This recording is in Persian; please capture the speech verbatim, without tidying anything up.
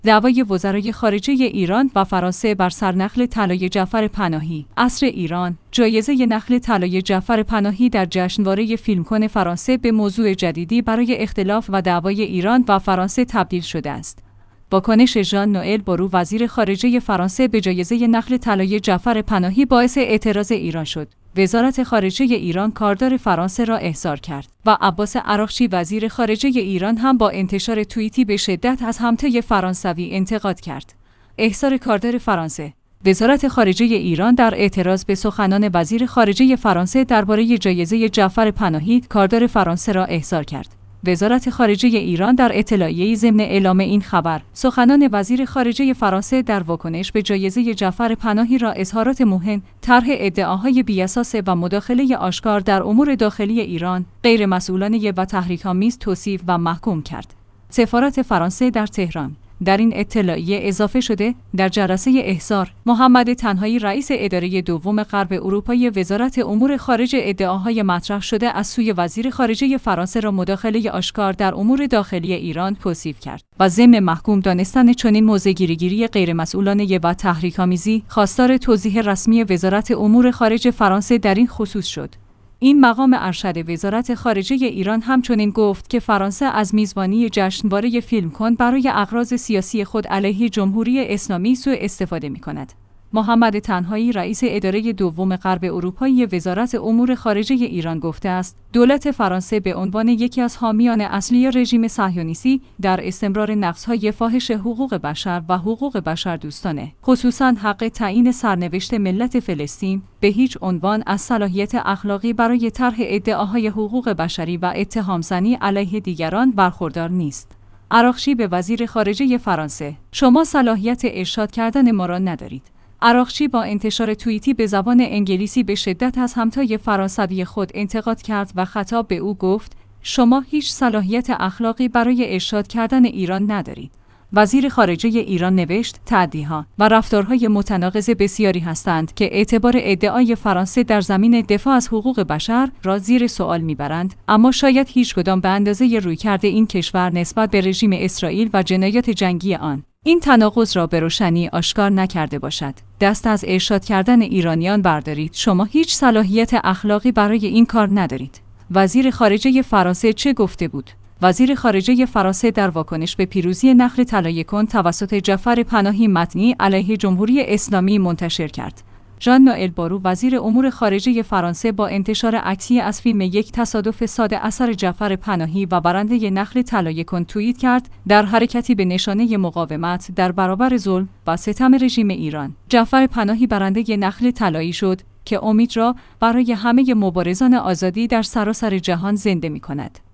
دعوای وزرای خارجه ایران و فرانسه بر سر نخل طلای جعفر پناهی. عصر ایران، جایزه نخل طلای جعفر پناهی در جشنواره فیلمکن فرانسه به موضوع جدیدی برای اختلاف و دعوای ایران و فرانسه تبدیل شده است. واکنش ژان نوئل بارو وزیر خارجه فرانسه به جایزه نخل طلای جعفر پناهی باعث اعتراض ایران شد. وزارت خارجه ایران کاردار فرانسه را احضار کرد و عباس عراقچی وزیر خارجه ایران هم با انتشار توییتی به شدت از همتای فرانسوی انتقاد کرد. احضار کاردار فرانسه. وزارت خارجه ایران در اعتراض به سخنان وزیر خارجه فرانسه درباره جایزه جعفر پناهی کاردار فرانسه را احضار کرد. وزارت خارجه ایران در اطلاعیه‌ای ضمن اعلام این خبر، سخنان وزیر خارجه فرانسه در واکنش به جایزه جعفر پناهی را اظهارات مهم، طرح ادعاهای بی‌اساس و مداخله آشکار در امور داخلی ایران، غیرمسئولانه و تحریک‌آمیز توصیف و محکوم کرد. سفارت فرانسه در تهران در این اطلاعیه اضافه شده، در جلسه احضار، محمد تنهایی رئیس اداره دوم غرب اروپای وزارت امور خارجه ادعاهای مطرح شده از سوی وزیر خارجه فرانسه را مداخله آشکار در امور داخلی ایران توصیف کرد و ضمن محکوم دانستن چنین موضع‌گیری غیرمسئولانه و تحریک‌آمیزی، خواستار توضیح رسمی وزارت امور خارجه فرانسه در این خصوص شد. این مقام ارشد وزارت خارجه ایران همچنین گفت که فرانسه از میزبانی جشنواره فیلمکن برای اغراض سیاسی خود علیه جمهوری اسلامی سوء استفاده می‌کند. محمد تنهایی رئیس اداره دوم غرب اروپایی وزارت امور خارجه ایران گفته است دولت فرانسه به عنوان یکی از حامیان اصلی رژیم صهیونیستی در استمرار نقض‌های فاحش حقوق بشر و حقوق بشر دوستانه، خصوصاً حق تعیین سرنوشت ملت فلسطین، به هیچ عنوان از صلاحیت اخلاقی برای طرح ادعاهای حقوق بشری و اتهام‌زنی علیه دیگران برخوردار نیست. عراقچی به وزیر خارجه فرانسه: شما صلاحیت ارشاد کردن ما را ندارید. عراقچی با انتشار توییتی به زبان انگلیسی به شدت از همتای فرانسوی خود انتقاد کرد و خطاب به او گفت: شما هیچ صلاحیت اخلاقی برای ارشاد کردن ایران ندارید. وزیر خارجه ایران نوشت: تعدی‌ها و رفتارهای متناقض بسیاری هستند که اعتبار ادعای فرانسه در زمین دفاع از حقوق بشر را زیر سوال میبرند، اما شاید هیچ کدام به اندازه رویکرد این کشور نسبت به رژیم اسرائیل و جنایات جنگی آن این تناقض را به روشنی آشکار نکرده باشد. دست از ارشاد کردن ایرانیان بردارید. شما هیچ صلاحیت اخلاقی برای این کار ندارید. وزیر خارجه فرانسه چه گفته بود؟ وزیر خارجه فرانسه در واکنش به پیروزی نخل طلای کن توسط جعفر پناهی متنی علیه جمهوری اسلامی منتشر کرد. ژان نوئل بارو وزیر امور خارجه فرانسه با انتشار عکسی از فیلم یک تصادف ساده اثر جعفر پناهی و برنده نخل طلای کن توییت کرد در حرکتی به نشانه مقاومت در برابر ظلم و ستم رژیم ایران. جعفر پناهی برنده نخل طلایی شد که امید را برای همه مبارزان آزادی در سراسر جهان زنده می‌کند.